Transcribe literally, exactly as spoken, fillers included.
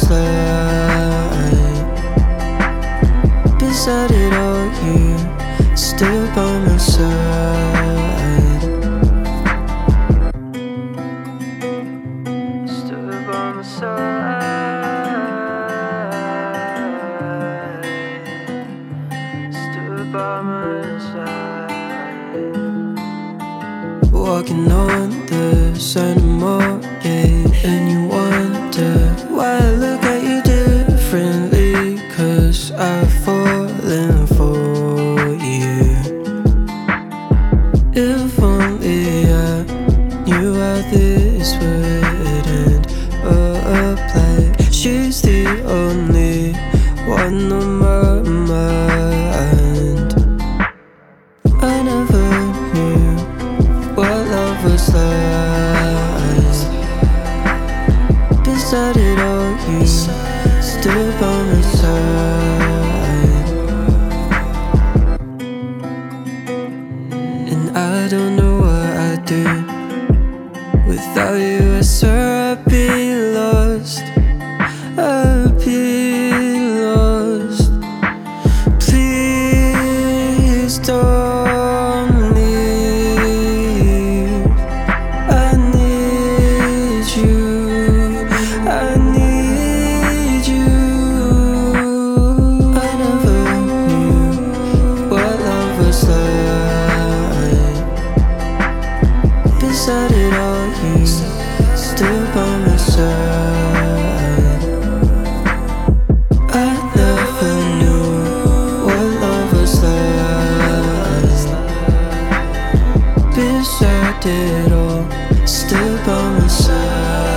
slide. Beside it all, you stood by my side. Stood by my side. Stood by my side. Walking on the Santa Morgan, and you wonder why I look at you differently. 'Cause I've fallen for you. If only I knew how this would end up. She's the only one on my mind. I never knew what love was like. Beside it all, you stood by my side. And I don't know what I'd do without you. I swear I'd be lost. I'd be lost. Please don't leave. I need you. I need you. I never knew what love was like. Beside it all, you stood by my side. I never knew what love was like. Beside it all, stood by my side.